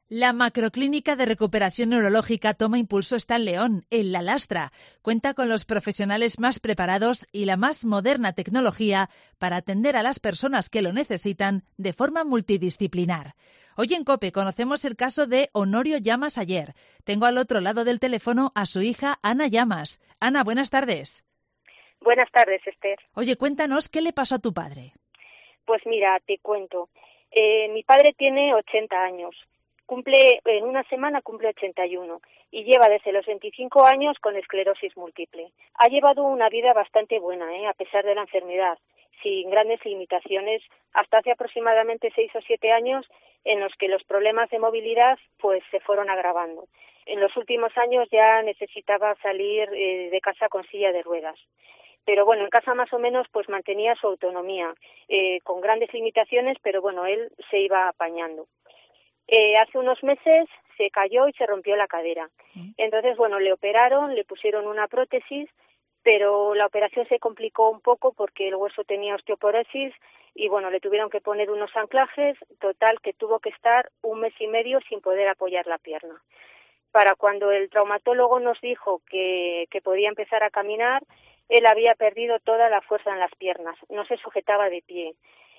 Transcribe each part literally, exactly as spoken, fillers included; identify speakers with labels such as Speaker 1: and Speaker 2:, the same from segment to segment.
Speaker 1: La Macroclínica de Recuperación Neurológica Toma Impulso está en León, en La Lastra. Cuenta con los profesionales más preparados y la más moderna tecnología para atender a las personas que lo necesitan de forma multidisciplinar. Hoy en COPE conocemos el caso de Honorio Llamas Ayer. Tengo al otro lado del teléfono a su hija Ana Llamas. Ana, buenas tardes.
Speaker 2: Buenas tardes, Esther.
Speaker 1: Oye, cuéntanos, ¿qué le pasó a tu padre?
Speaker 2: Pues mira, te cuento. Eh, mi padre tiene ochenta años. Cumple, en una semana cumple ochenta y uno y lleva desde los veinticinco años con esclerosis múltiple. Ha llevado una vida bastante buena, ¿eh? A pesar de la enfermedad, sin grandes limitaciones, hasta hace aproximadamente seis o siete años en los que los problemas de movilidad pues se fueron agravando. En los últimos años ya necesitaba salir eh, de casa con silla de ruedas. Pero bueno, en casa más o menos pues mantenía su autonomía, eh, con grandes limitaciones, pero bueno, él se iba apañando. Eh, hace unos meses se cayó y se rompió la cadera. Entonces, bueno, le operaron, le pusieron una prótesis, pero la operación se complicó un poco porque el hueso tenía osteoporosis y, bueno, le tuvieron que poner unos anclajes, total que tuvo que estar un mes y medio sin poder apoyar la pierna. Para cuando el traumatólogo nos dijo que, que podía empezar a caminar, él había perdido toda la fuerza en las piernas, no se sujetaba de pie.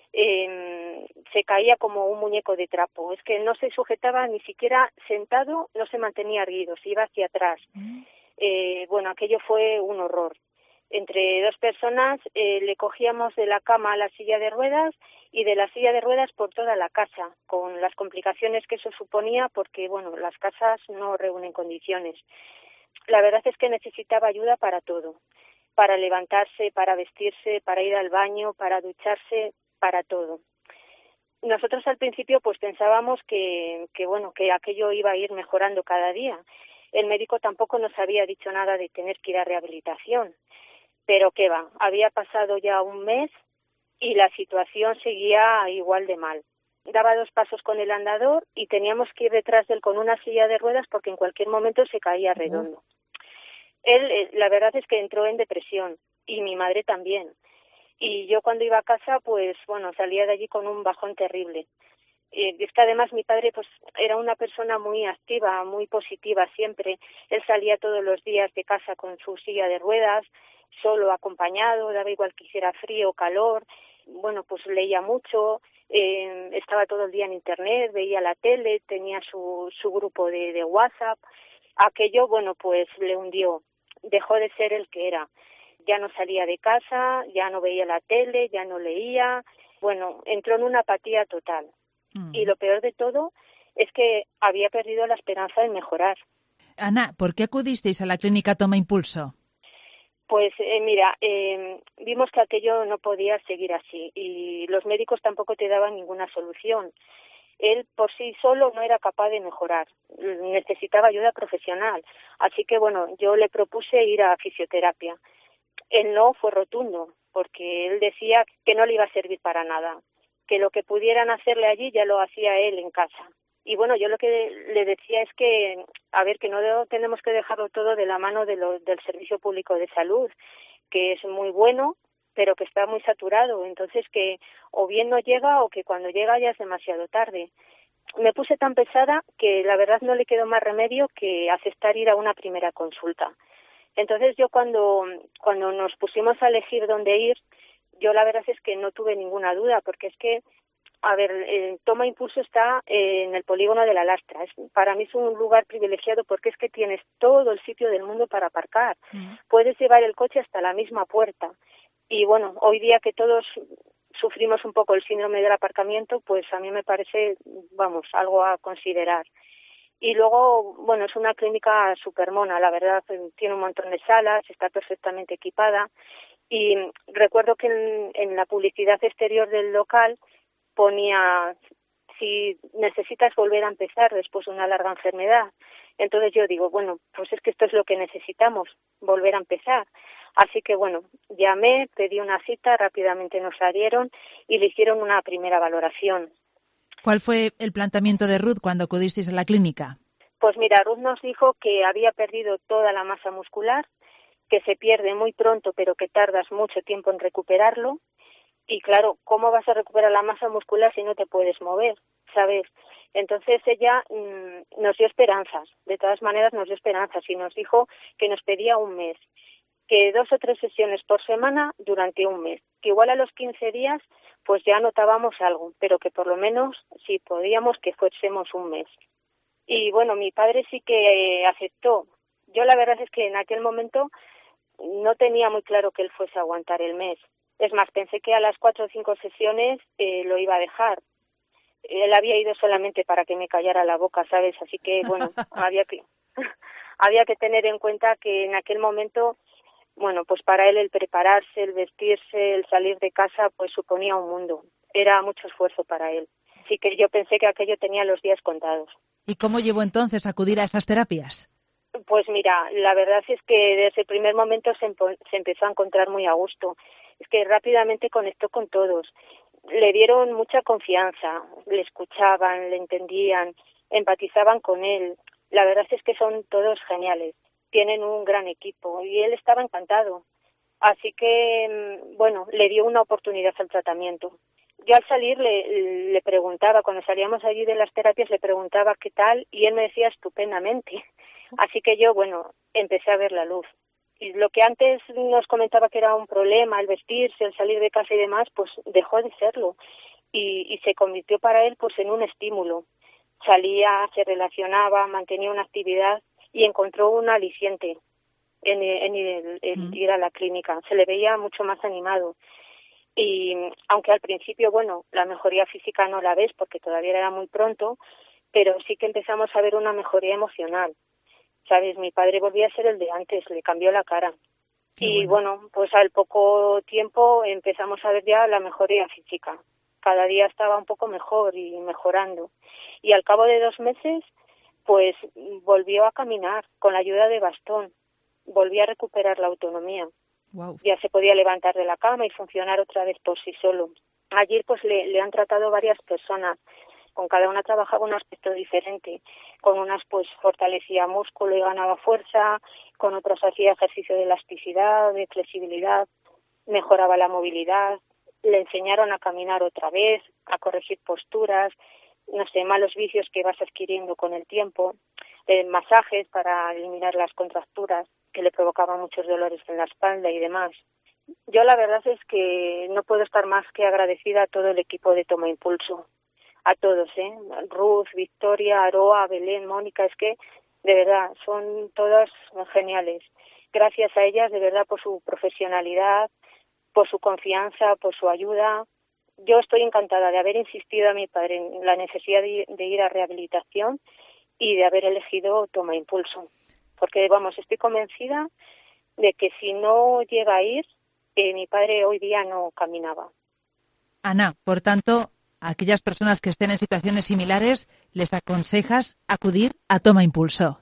Speaker 2: Eh, se caía como un muñeco de trapo, es que no se sujetaba ni siquiera sentado, no se mantenía erguido, se iba hacia atrás. Eh, bueno, aquello fue un horror. Entre dos personas eh, le cogíamos de la cama a la silla de ruedas y de la silla de ruedas por toda la casa, con las complicaciones que eso suponía porque, bueno, las casas no reúnen condiciones. La verdad es que necesitaba ayuda para todo, para levantarse, para vestirse, para ir al baño, para ducharse, para todo. Nosotros al principio pues pensábamos que, que bueno, que aquello iba a ir mejorando cada día. El médico tampoco nos había dicho nada de tener que ir a rehabilitación, pero qué va, había pasado ya un mes y la situación seguía igual de mal. Daba dos pasos con el andador y teníamos que ir detrás de él con una silla de ruedas porque en cualquier momento se caía redondo. Él, la verdad es que entró en depresión y mi madre también. Y yo cuando iba a casa, pues bueno, salía de allí con un bajón terrible. Eh, es que además mi padre pues era una persona muy activa, muy positiva siempre. Él salía todos los días de casa con su silla de ruedas, solo, acompañado, daba igual que hiciera frío o calor. Bueno, pues leía mucho, eh, estaba todo el día en internet, veía la tele, tenía su, su grupo de, de WhatsApp. Aquello, bueno, pues le hundió, dejó de ser el que era. Ya no salía de casa, ya no veía la tele, ya no leía. Bueno, entró en una apatía total. Mm. Y lo peor de todo es que había perdido la esperanza de mejorar.
Speaker 1: Ana, ¿por qué acudisteis a la clínica Toma Impulso?
Speaker 2: Pues eh, mira, eh, vimos que aquello no podía seguir así y los médicos tampoco te daban ninguna solución. Él por sí solo no era capaz de mejorar, necesitaba ayuda profesional. Así que bueno, yo le propuse ir a fisioterapia. El no fue rotundo, porque él decía que no le iba a servir para nada, que lo que pudieran hacerle allí ya lo hacía él en casa. Y bueno, yo lo que le decía es que, a ver, que no tenemos que dejarlo todo de la mano de lo, del Servicio Público de Salud, que es muy bueno, pero que está muy saturado, entonces que o bien no llega o que cuando llega ya es demasiado tarde. Me puse tan pesada que la verdad no le quedó más remedio que aceptar ir a una primera consulta. Entonces yo cuando cuando nos pusimos a elegir dónde ir, yo la verdad es que no tuve ninguna duda, porque es que, a ver, el Toma Impulso está eh, en el polígono de La Lastra. Es, para mí es un lugar privilegiado porque es que tienes todo el sitio del mundo para aparcar. Mm. Puedes llevar el coche hasta la misma puerta. Y bueno, hoy día que todos sufrimos un poco el síndrome del aparcamiento, pues a mí me parece, vamos, algo a considerar. Y luego, bueno, es una clínica supermona, la verdad, tiene un montón de salas, está perfectamente equipada. Y recuerdo que en, en la publicidad exterior del local ponía, si necesitas volver a empezar después de una larga enfermedad. Entonces yo digo, bueno, pues es que esto es lo que necesitamos, volver a empezar. Así que bueno, llamé, pedí una cita, rápidamente nos la dieron y le hicieron una primera valoración.
Speaker 1: ¿Cuál fue el planteamiento de Ruth cuando acudisteis a la clínica?
Speaker 2: Pues mira, Ruth nos dijo que había perdido toda la masa muscular, que se pierde muy pronto, pero que tardas mucho tiempo en recuperarlo. Y claro, ¿cómo vas a recuperar la masa muscular si no te puedes mover? ¿Sabes? Entonces ella mmm, nos dio esperanzas, de todas maneras nos dio esperanzas y nos dijo que nos pedía un mes, que dos o tres sesiones por semana durante un mes, que igual a los quince días pues ya notábamos algo, pero que por lo menos si podíamos que fuésemos un mes. Y bueno, mi padre sí que eh, aceptó. Yo la verdad es que en aquel momento no tenía muy claro que él fuese a aguantar el mes. Es más, pensé que a las cuatro o cinco sesiones eh, lo iba a dejar. Él había ido solamente para que me callara la boca, ¿sabes? Así que, bueno, había que había que tener en cuenta que en aquel momento, bueno, pues para él el prepararse, el vestirse, el salir de casa, pues suponía un mundo. Era mucho esfuerzo para él. Así que yo pensé que aquello tenía los días contados.
Speaker 1: ¿Y cómo llevó entonces acudir a esas terapias?
Speaker 2: Pues mira, la verdad es que desde el primer momento se, empo- se empezó a encontrar muy a gusto. Es que rápidamente conectó con todos. Le dieron mucha confianza, le escuchaban, le entendían, empatizaban con él. La verdad es que son todos geniales. Tienen un gran equipo y él estaba encantado. Así que, bueno, le dio una oportunidad al tratamiento. Yo al salir le, le preguntaba, cuando salíamos allí de las terapias, le preguntaba qué tal y él me decía estupendamente. Así que yo, bueno, empecé a ver la luz. Y lo que antes nos comentaba que era un problema, el vestirse, el salir de casa y demás, pues dejó de serlo. Y, y se convirtió para él pues en un estímulo. Salía, se relacionaba, mantenía una actividad y encontró un aliciente en, en, el, en ir a la clínica. Se le veía mucho más animado. Y aunque al principio, bueno, la mejoría física no la ves porque todavía era muy pronto, pero sí que empezamos a ver una mejoría emocional. ¿Sabes? Mi padre volvía a ser el de antes, le cambió la cara. Qué y bueno. bueno, pues al poco tiempo empezamos a ver ya la mejoría física. Cada día estaba un poco mejor y mejorando. Y al cabo de dos meses, pues volvió a caminar con la ayuda de bastón. Volvió a recuperar la autonomía. Wow. Ya se podía levantar de la cama y funcionar otra vez por sí solo. Allí pues le, le han tratado varias personas. Con cada una trabajaba un aspecto diferente. Con unas pues fortalecía músculo y ganaba fuerza, con otras hacía ejercicio de elasticidad, de flexibilidad, mejoraba la movilidad, le enseñaron a caminar otra vez, a corregir posturas, no sé, malos vicios que vas adquiriendo con el tiempo, eh, masajes para eliminar las contracturas que le provocaban muchos dolores en la espalda y demás. Yo la verdad es que no puedo estar más que agradecida a todo el equipo de Toma Impulso. A todos, ¿eh? Ruth, Victoria, Aroa, Belén, Mónica, es que de verdad son todas geniales. Gracias a ellas, de verdad, por su profesionalidad, por su confianza, por su ayuda. Yo estoy encantada de haber insistido a mi padre en la necesidad de, de ir a rehabilitación y de haber elegido Toma Impulso. Porque, vamos, estoy convencida de que si no llega a ir, eh, mi padre hoy día no caminaba.
Speaker 1: Ana, por tanto, a aquellas personas que estén en situaciones similares, les aconsejas acudir a Toma Impulso.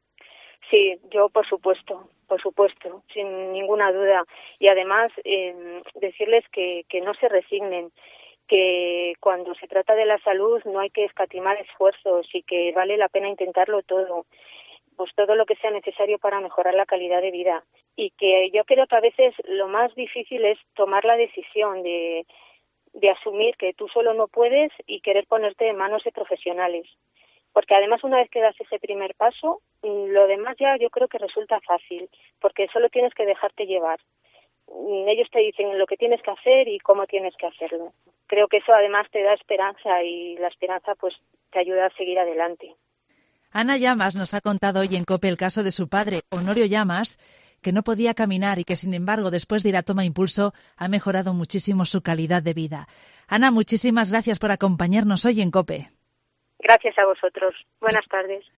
Speaker 2: Sí, yo por supuesto, por supuesto, sin ninguna duda. Y además eh, decirles que, que no se resignen, que cuando se trata de la salud no hay que escatimar esfuerzos y que vale la pena intentarlo todo, pues todo lo que sea necesario para mejorar la calidad de vida. Y que yo creo que a veces lo más difícil es tomar la decisión de de asumir que tú solo no puedes y querer ponerte en manos de profesionales. Porque además una vez que das ese primer paso, lo demás ya yo creo que resulta fácil, porque solo tienes que dejarte llevar. Ellos te dicen lo que tienes que hacer y cómo tienes que hacerlo. Creo que eso además te da esperanza y la esperanza pues te ayuda a seguir adelante.
Speaker 1: Ana Llamas nos ha contado hoy en COPE el caso de su padre, Honorio Llamas, que no podía caminar y que, sin embargo, después de ir a Toma Impulso, ha mejorado muchísimo su calidad de vida. Ana, muchísimas gracias por acompañarnos hoy en COPE.
Speaker 2: Gracias a vosotros. Buenas tardes.